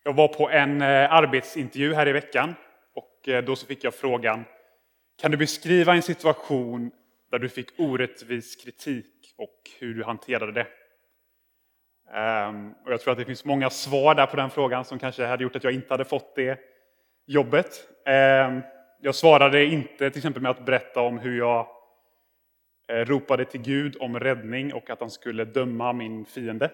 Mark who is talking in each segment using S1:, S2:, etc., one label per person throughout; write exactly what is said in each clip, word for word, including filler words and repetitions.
S1: Jag var på en arbetsintervju här i veckan och då så fick jag frågan: kan du beskriva en situation där du fick orättvis kritik och hur du hanterade det? Och jag tror att det finns många svar där på den frågan som kanske hade gjort att jag inte hade fått det jobbet. Jag svarade inte till exempel med att berätta om hur jag ropade till Gud om räddning och att han skulle döma min fiende.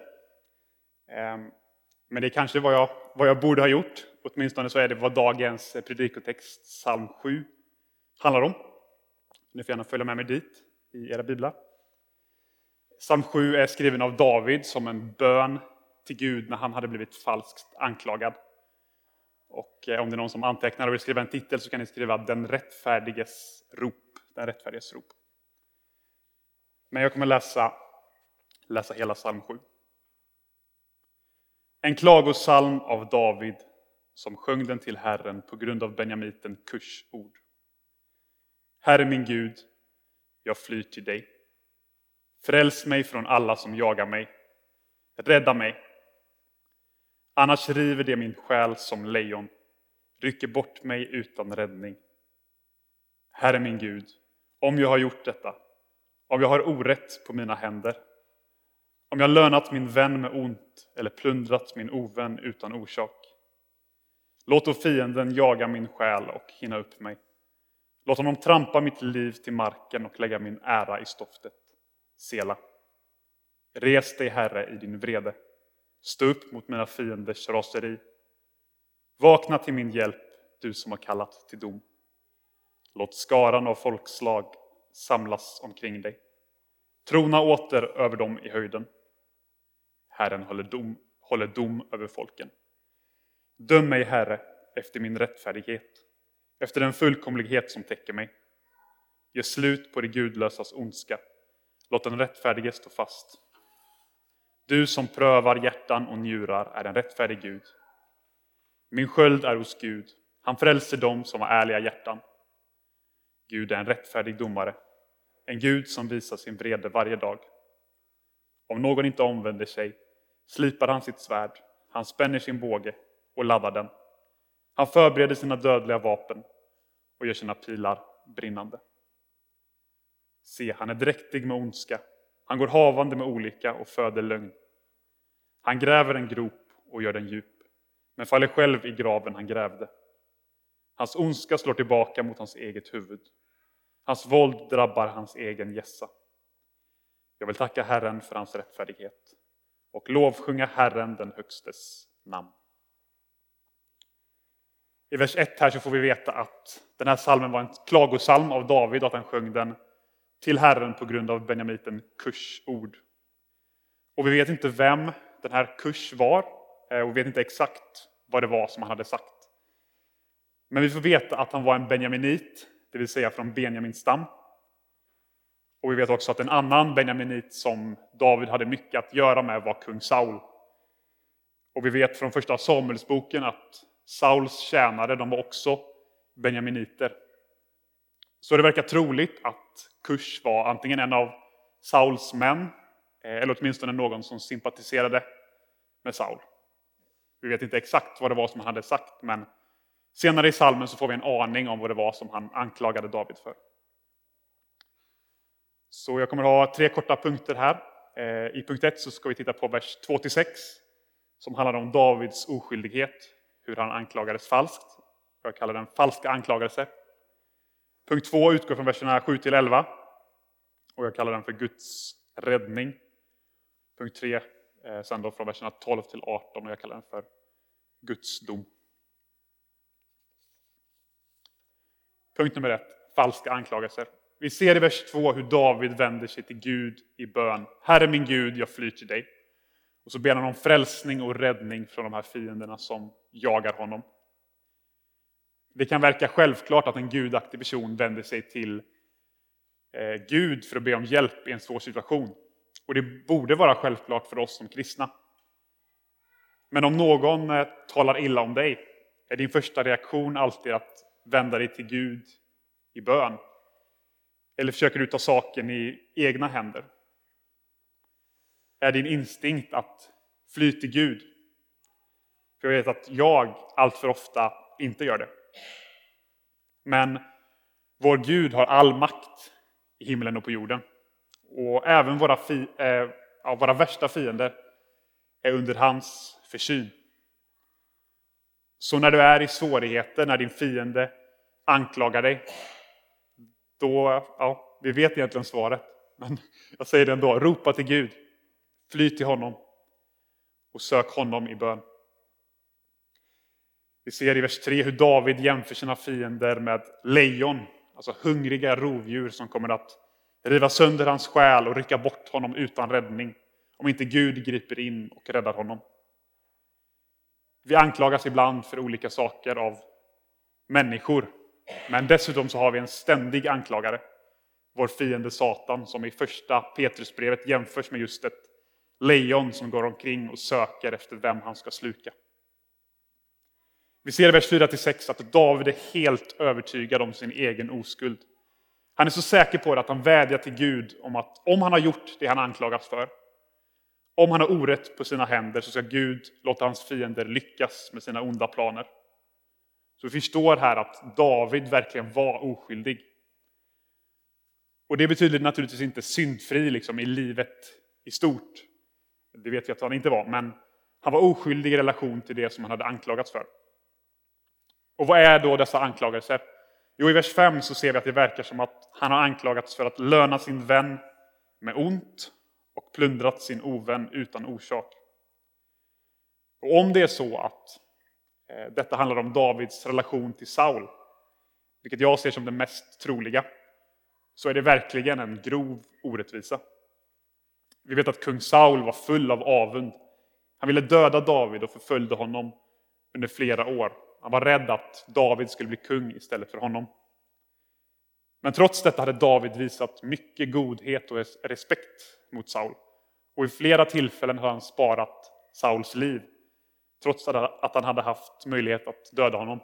S1: Men det kanske var jag, vad jag borde ha gjort. Åtminstone så är det vad dagens predikotext, psalm sju, handlar om. Ni får gärna följa med mig dit i era biblar. Psalm sju är skriven av David som en bön till Gud när han hade blivit falskt anklagad. Och om det är någon som antecknar och vill skriva en titel så kan ni skriva den rättfärdiges rop. Den rättfärdiges rop. Men jag kommer läsa, läsa hela psalm sju. En klagosalm av David som sjöng den till Herren på grund av Benjamiten Kurs ord. Herre min Gud, jag flyr till dig. Fräls mig från alla som jagar mig. Rädda mig. Annars river det min själ som lejon. Rycker bort mig utan räddning. Herre min Gud, om jag har gjort detta. Om jag har orätt på mina händer. Om jag lönat min vän med ont eller plundrat min ovän utan orsak. Låt då fienden jaga min själ och hinna upp mig. Låt honom trampa mitt liv till marken och lägga min ära i stoftet. Sela. Res dig, Herre, i din vrede. Stå upp mot mina fienders raseri. Vakna till min hjälp, du som har kallat till dom. Låt skaran av folkslag samlas omkring dig. Trona åter över dem i höjden. Herren håller dom, håller dom över folken. Döm mig, Herre, efter min rättfärdighet. Efter den fullkomlighet som täcker mig. Ge slut på det gudlösas ondska. Låt den rättfärdige stå fast. Du som prövar hjärtan och njurar är en rättfärdig Gud. Min sköld är hos Gud. Han frälser dem som har ärliga hjärtan. Gud är en rättfärdig domare. En Gud som visar sin vrede varje dag. Om någon inte omvänder sig slipar han sitt svärd. Han spänner sin båge och laddar den. Han förbereder sina dödliga vapen och gör sina pilar brinnande. Se, han är dräktig med ondska. Han går havande med olycka och föder lögn. Han gräver en grop och gör den djup, men faller själv i graven han grävde. Hans ondska slår tillbaka mot hans eget huvud. Hans våld drabbar hans egen gässa. Jag vill tacka Herren för hans rättfärdighet och lovsjunga Herren den högstes namn. I vers ett här så får vi veta att den här salmen var en klagosalm av David och att han sjöng den till Herren på grund av Benjamiten Kurs ord. Och vi vet inte vem den här Kurs var och vi vet inte exakt vad det var som han hade sagt. Men vi får veta att han var en benjaminit, det vill säga från Benjamins stam. Och vi vet också att en annan benjaminit som David hade mycket att göra med var kung Saul. Och vi vet från första Samuelsboken att Sauls tjänare, de var också benjaminiter. Så det verkar troligt att Kurs var antingen en av Sauls män eller åtminstone någon som sympatiserade med Saul. Vi vet inte exakt vad det var som han hade sagt, men senare i salmen så får vi en aning om vad det var som han anklagade David för. Så jag kommer ha tre korta punkter här. I punkt ett så ska vi titta på vers två till sex som handlar om Davids oskyldighet, hur han anklagades falskt. Jag kallar den falska anklagelse. Punkt två utgår från verserna sju till elva och jag kallar den för Guds räddning. Punkt tre sen då från verserna tolv till arton och jag kallar den för Guds dom. Punkt nummer ett, falska anklagelser. Vi ser i vers två hur David vänder sig till Gud i bön. Herre min Gud, jag flyr till dig. Och så ber han om frälsning och räddning från de här fienderna som jagar honom. Det kan verka självklart att en gudaktig person vänder sig till eh, Gud för att be om hjälp i en svår situation. Och det borde vara självklart för oss som kristna. Men om någon eh, talar illa om dig, är din första reaktion alltid att vända dig till Gud i bön? Eller försöker du ta saken i egna händer? Är din instinkt att fly till Gud? För jag vet att jag allt för ofta inte gör det. Men vår Gud har all makt i himlen och på jorden. Och även våra, fi, eh, ja, våra värsta fiender är under hans försyn. Så när du är i svårigheter, när din fiende anklagar dig, då, ja, vi vet egentligen svaret. Men jag säger det ändå, ropa till Gud, fly till honom och sök honom i bön. Vi ser i vers tre hur David jämför sina fiender med lejon, alltså hungriga rovdjur som kommer att riva sönder hans själ och rycka bort honom utan räddning, om inte Gud griper in och räddar honom. Vi anklagas ibland för olika saker av människor, men dessutom så har vi en ständig anklagare, vår fiende Satan, som i första Petrusbrevet jämförs med just ett lejon som går omkring och söker efter vem han ska sluka. Vi ser i vers fyra till sex att David är helt övertygad om sin egen oskuld. Han är så säker på det att han vädjar till Gud om att om han har gjort det han anklagas för, om han har orätt på sina händer, så ska Gud låta hans fiender lyckas med sina onda planer. Så vi förstår här att David verkligen var oskyldig. Och det betyder naturligtvis inte syndfri liksom, i livet i stort. Det vet vi att han inte var, men han var oskyldig i relation till det som han hade anklagats för. Och vad är då dessa anklagelser? Jo, i vers fem så ser vi att det verkar som att han har anklagats för att löna sin vän med ont och plundrat sin ovän utan orsak. Och om det är så att eh, detta handlar om Davids relation till Saul, vilket jag ser som det mest troliga, så är det verkligen en grov orättvisa. Vi vet att kung Saul var full av avund. Han ville döda David och förföljde honom under flera år. Han var rädd att David skulle bli kung istället för honom. Men trots detta hade David visat mycket godhet och respekt mot Saul. Och i flera tillfällen har han sparat Sauls liv, trots att han hade haft möjlighet att döda honom.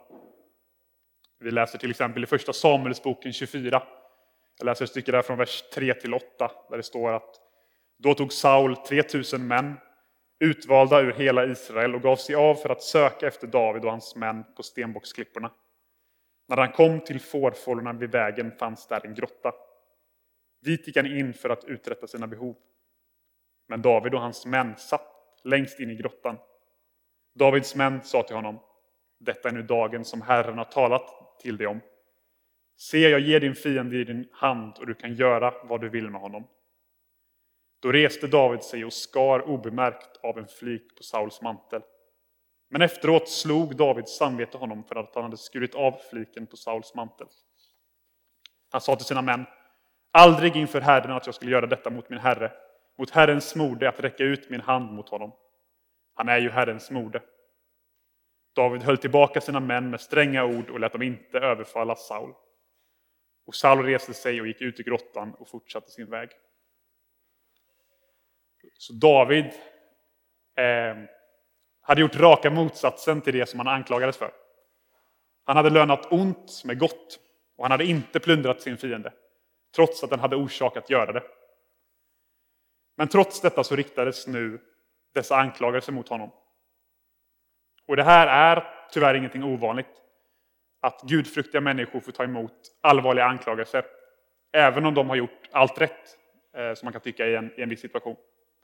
S1: Vi läser till exempel i första Samuelsboken tjugofyra. Jag läser ett stycke där från vers tre till åtta, där det står att då tog Saul tre tusen män, utvalda ur hela Israel, och gav sig av för att söka efter David och hans män på stenbocksklipporna. När han kom till fårfållorna vid vägen fanns där en grotta. Dit gick han in för att uträtta sina behov. Men David och hans män satt längst in i grottan. Davids män sa till honom: detta är nu dagen som Herren har talat till dig om. Se, jag ger din fiende i din hand och du kan göra vad du vill med honom. Då reste David sig och skar obemärkt av en flik på Sauls mantel. Men efteråt slog Davids samvete honom för att han hade skurit av fliken på Sauls mantel. Han sa till sina män: aldrig inför Herren att jag skulle göra detta mot min herre, mot Herrens mode, att räcka ut min hand mot honom. Han är ju Herrens mode. David höll tillbaka sina män med stränga ord och lät dem inte överfalla Saul. Och Saul reste sig och gick ut i grottan och fortsatte sin väg. Så David eh, hade gjort raka motsatsen till det som han anklagades för. Han hade lönat ont med gott och han hade inte plundrat sin fiende, trots att han hade orsak att göra det. Men trots detta så riktades nu dessa anklagelser mot honom. Och det här är tyvärr ingenting ovanligt. Att gudfruktiga människor får ta emot allvarliga anklagelser, även om de har gjort allt rätt, eh, som man kan tycka i en, i en viss situation.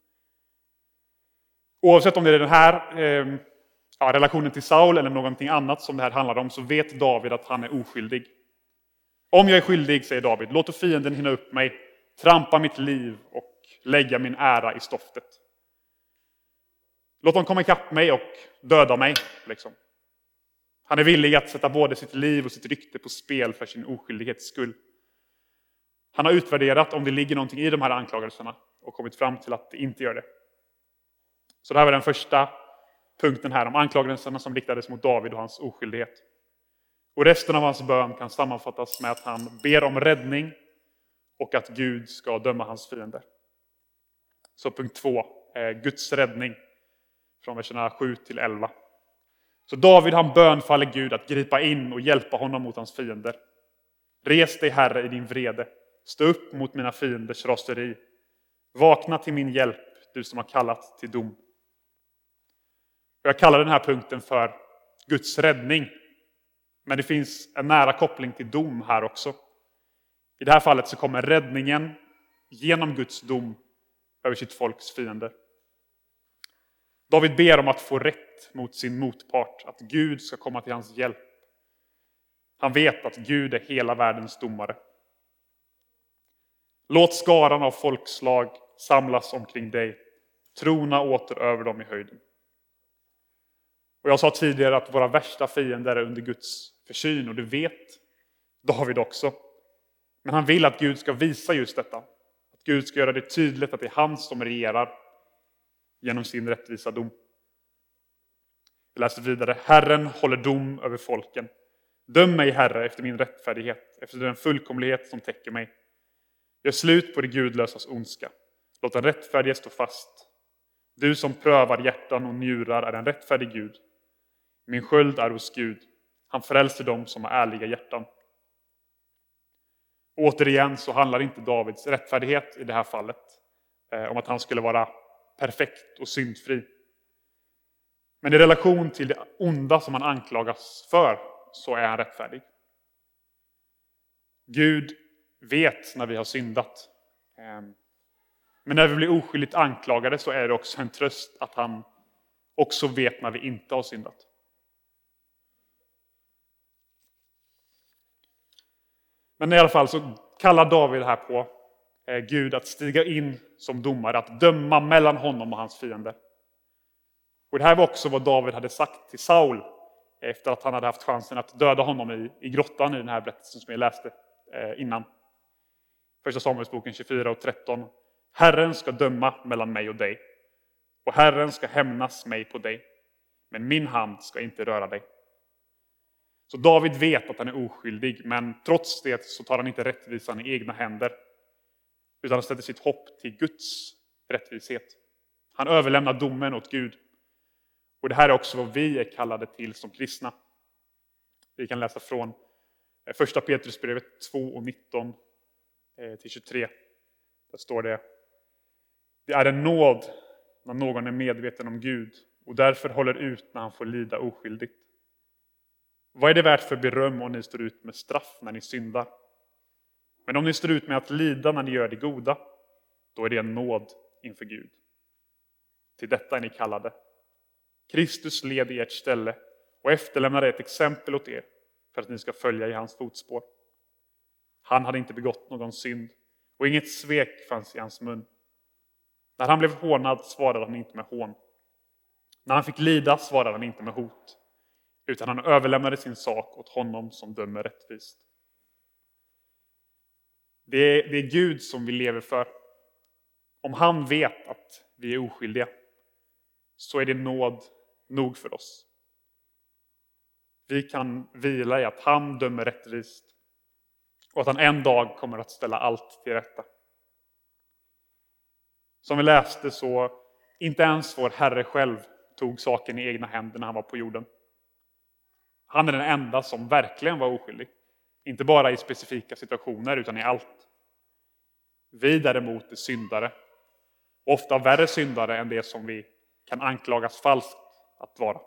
S1: Oavsett om det är den här eh, ja, relationen till Saul eller någonting annat som det här handlar om, så vet David att han är oskyldig. Om jag är skyldig, säger David, låt fienden hinna upp mig, trampa mitt liv och lägga min ära i stoftet. Låt dem komma ikapp mig och döda mig. Liksom. Han är villig att sätta både sitt liv och sitt rykte på spel för sin oskyldighets skull. Han har utvärderat om det ligger någonting i de här anklagelserna och kommit fram till att det inte gör det. Så det här var den första punkten här om anklagelserna som riktades mot David och hans oskyldighet. Och resten av hans bön kan sammanfattas med att han ber om räddning och att Gud ska döma hans fiender. Så punkt två är Guds räddning från verserna sju till elva. Så David han bönfaller Gud att gripa in och hjälpa honom mot hans fiender. Res dig, Herre, i din vrede. Stå upp mot mina fienders raseri. Vakna till min hjälp, du som har kallat till dom. Och jag kallar den här punkten för Guds räddning. Men det finns en nära koppling till dom här också. I det här fallet så kommer räddningen genom Guds dom över sitt folks fiender. David ber om att få rätt mot sin motpart, att Gud ska komma till hans hjälp. Han vet att Gud är hela världens domare. Låt skaran av folkslag samlas omkring dig. Trona åter över dem i höjden. Och jag sa tidigare att våra värsta fiender är under Guds försyn, och det vet David också. Men han vill att Gud ska visa just detta. Att Gud ska göra det tydligt att det är han som regerar genom sin rättvisa dom. Vi läser vidare. Herren håller dom över folken. Döm mig, Herre, efter min rättfärdighet, efter den fullkomlighet som täcker mig. Gör slut på det gudlösas ondska. Låt den rättfärdige stå fast. Du som prövar hjärtan och njurar är en rättfärdig Gud. Min sköld är hos Gud. Han frälser dem som har ärliga hjärtan. Återigen så handlar inte Davids rättfärdighet i det här fallet eh, om att han skulle vara perfekt och syndfri. Men i relation till det onda som han anklagas för så är han rättfärdig. Gud vet när vi har syndat. Men när vi blir oskyldigt anklagade så är det också en tröst att han också vet när vi inte har syndat. Men i alla fall så kallar David här på Gud att stiga in som domare, att döma mellan honom och hans fiender. Och det här var också vad David hade sagt till Saul efter att han hade haft chansen att döda honom i, i grottan i den här berättelsen som jag läste eh, innan. Första Samuelsboken tjugofyra och tretton. Herren ska döma mellan mig och dig, och Herren ska hämnas mig på dig, men min hand ska inte röra dig. Så David vet att han är oskyldig, men trots det så tar han inte rättvisan i egna händer, utan han sätter sitt hopp till Guds rättvishet. Han överlämnar domen åt Gud. Och det här är också vad vi är kallade till som kristna. Vi kan läsa från första Petrusbrevet två och nitton till tjugotre. Där står det: det är en nåd när någon är medveten om Gud och därför håller ut när han får lida oskyldigt. Vad är det värt för beröm om ni står ut med straff när ni syndar? Men om ni står ut med att lida när ni gör det goda, då är det en nåd inför Gud. Till detta är ni kallade. Kristus led i ert ställe och efterlämnade ett exempel åt er för att ni ska följa i hans fotspår. Han hade inte begått någon synd och inget svek fanns i hans mun. När han blev hånad svarade han inte med hån. När han fick lida svarade han inte med hot, utan han överlämnade sin sak åt honom som dömer rättvist. Det är, det är Gud som vi lever för. Om han vet att vi är oskyldiga, så är det nåd nog för oss. Vi kan vila i att han dömer rättvist och att han en dag kommer att ställa allt till rätta. Som vi läste så inte ens vår Herre själv tog saken i egna händer när han var på jorden. Han är den enda som verkligen var oskyldig. Inte bara i specifika situationer utan i allt. Vi däremot är syndare. Ofta värre syndare än det som vi kan anklagas falskt att vara.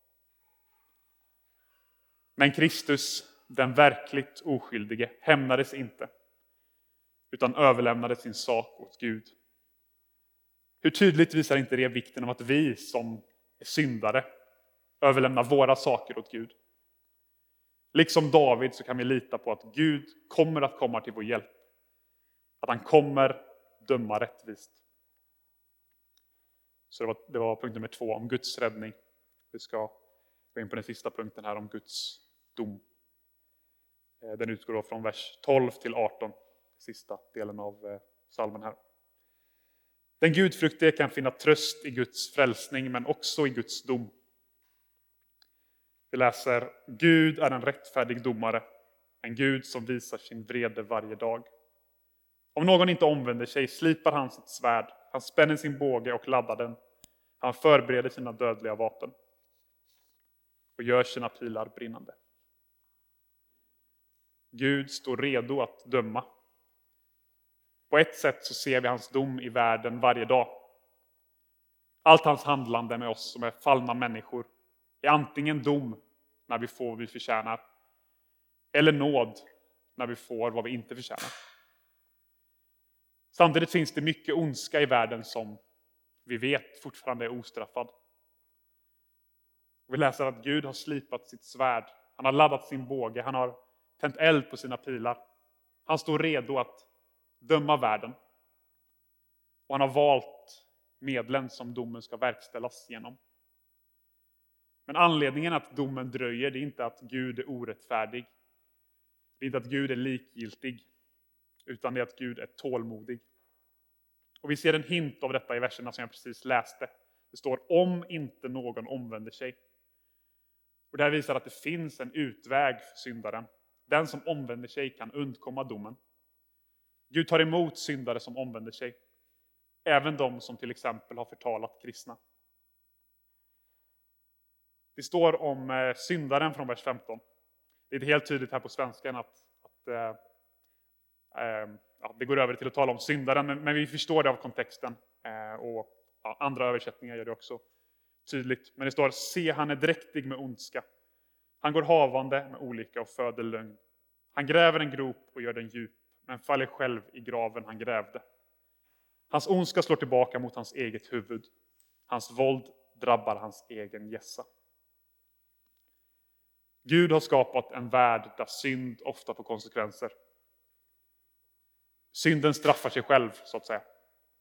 S1: Men Kristus, den verkligt oskyldige, hämnades inte, utan överlämnade sin sak åt Gud. Hur tydligt visar inte det vikten av att vi som är syndare överlämnar våra saker åt Gud? Liksom David så kan vi lita på att Gud kommer att komma till vår hjälp. Att han kommer döma rättvist. Så det var, det var punkt nummer två om Guds räddning. Vi ska gå in på den sista punkten här om Guds dom. Den utgår då från vers tolv till arton. Sista delen av psalmen här. Den gudfruktige kan finna tröst i Guds frälsning men också i Guds dom. Vi läser: Gud är en rättfärdig domare, en Gud som visar sin vrede varje dag. Om någon inte omvänder sig slipar han sitt svärd, han spänner sin båge och laddar den. Han förbereder sina dödliga vapen och gör sina pilar brinnande. Gud står redo att döma. På ett sätt så ser vi hans dom i världen varje dag. Allt hans handlande med oss som är fallna människor är antingen dom när vi får vad vi förtjänar, eller nåd när vi får vad vi inte förtjänar. Samtidigt finns det mycket ondska i världen som vi vet fortfarande är ostraffad. Vi läser att Gud har slipat sitt svärd. Han har laddat sin båge. Han har tänt eld på sina pilar. Han står redo att döma världen. Och han har valt medlen som domen ska verkställas genom. Men anledningen att domen dröjer, det är inte att Gud är orättfärdig. Det är inte att Gud är likgiltig. Utan det är att Gud är tålmodig. Och vi ser en hint av detta i verserna som jag precis läste. Det står om inte någon omvänder sig. Och det här visar att det finns en utväg för syndaren. Den som omvänder sig kan undkomma domen. Gud tar emot syndare som omvänder sig. Även de som till exempel har förtalat kristna. Det står om syndaren från vers femton. Det är helt tydligt här på svenskan att, att äh, äh, ja, det går över till att tala om syndaren. Men, men vi förstår det av kontexten. Äh, och ja, andra översättningar gör det också tydligt. Men det står: se, han är dräktig med ondska. Han går havande med olycka och föder lögn. Han gräver en grop och gör den djup, men faller själv i graven han grävde. Hans ondska slår tillbaka mot hans eget huvud. Hans våld drabbar hans egen gässa. Gud har skapat en värld där synd ofta får konsekvenser. Synden straffar sig själv, så att säga.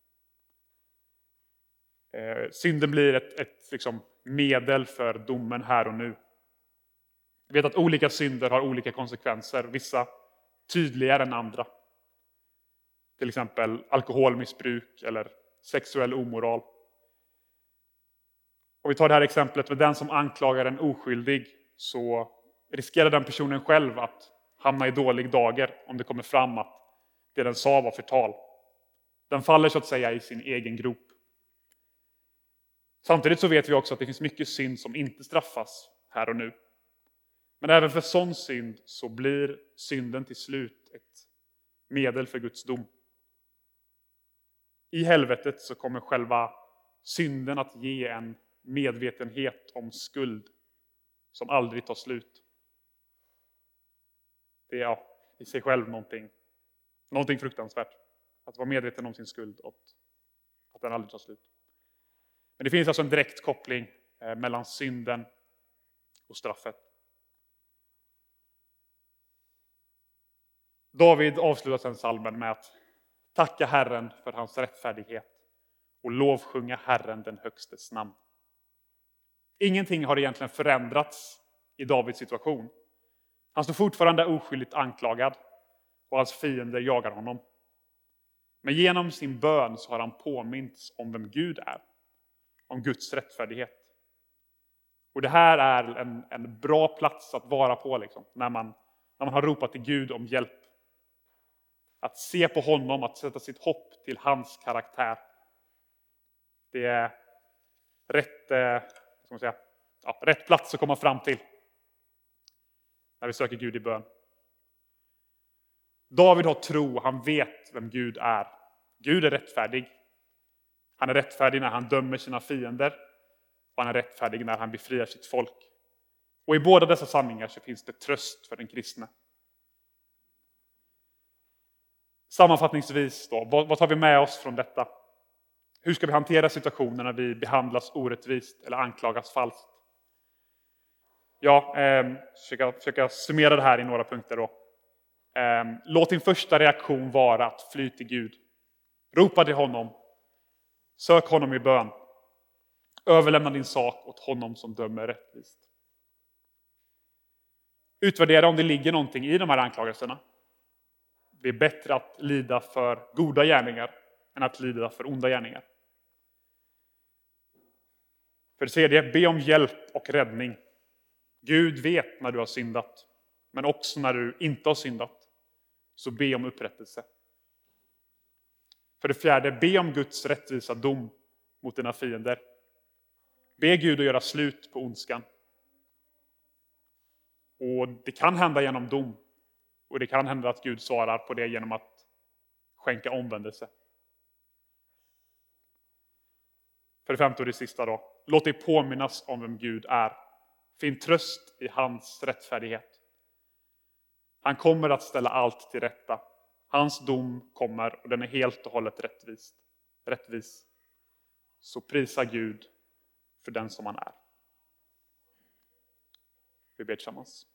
S1: Eh, synden blir ett, ett liksom, medel för domen här och nu. Vi vet att olika synder har olika konsekvenser. Vissa tydligare än andra. Till exempel alkoholmissbruk eller sexuell omoral. Om vi tar det här exemplet med den som anklagar en oskyldig, så riskerar den personen själv att hamna i dålig dager om det kommer fram att det den sa var förtal. Den faller så att säga i sin egen grop. Samtidigt så vet vi också att det finns mycket synd som inte straffas här och nu. Men även för sån synd så blir synden till slut ett medel för Guds dom. I helvetet så kommer själva synden att ge en medvetenhet om skuld som aldrig tar slut. Det är ja, i sig själv någonting, någonting fruktansvärt. Att vara medveten om sin skuld och att den aldrig tar slut. Men det finns alltså en direkt koppling mellan synden och straffet. David avslutar sen salmen med att tacka Herren för hans rättfärdighet och lovsjunga Herren den högstes namn. Ingenting har egentligen förändrats i Davids situation. Han står fortfarande oskyldigt anklagad och hans fiender jagar honom. Men genom sin bön så har han påmints om vem Gud är. Om Guds rättfärdighet. Och det här är en, en bra plats att vara på liksom, när, man, när man har ropat till Gud om hjälp. Att se på honom, att sätta sitt hopp till hans karaktär. Det är rätt, eh, ska man säga, ja, rätt plats att komma fram till. När vi söker Gud i bön. David har tro, han vet vem Gud är. Gud är rättfärdig. Han är rättfärdig när han dömer sina fiender. Och han är rättfärdig när han befriar sitt folk. Och i båda dessa sanningar så finns det tröst för den kristne. Sammanfattningsvis då, vad tar vi med oss från detta? Hur ska vi hantera situationer när vi behandlas orättvist eller anklagas falskt? Ja, eh, försöka, försöka summera det här i några punkter då. Eh, låt din första reaktion vara att fly till Gud. Ropa till honom. Sök honom i bön. Överlämna din sak åt honom som dömer rättvist. Utvärdera om det ligger någonting i de här anklagelserna. Det är bättre att lida för goda gärningar än att lida för onda gärningar. För det tredje, be om hjälp och räddning. Gud vet när du har syndat, men också när du inte har syndat. Så be om upprättelse. För det fjärde, be om Guds rättvisa dom mot dina fiender. Be Gud att göra slut på ondskan. Och det kan hända genom dom. Och det kan hända att Gud svarar på det genom att skänka omvändelse. För det femte och det sista då. Låt dig påminnas om vem Gud är. Finn tröst i hans rättfärdighet. Han kommer att ställa allt till rätta. Hans dom kommer och den är helt och hållet rättvis. rättvis. Så prisa Gud för den som han är. Vi ber tillsammans.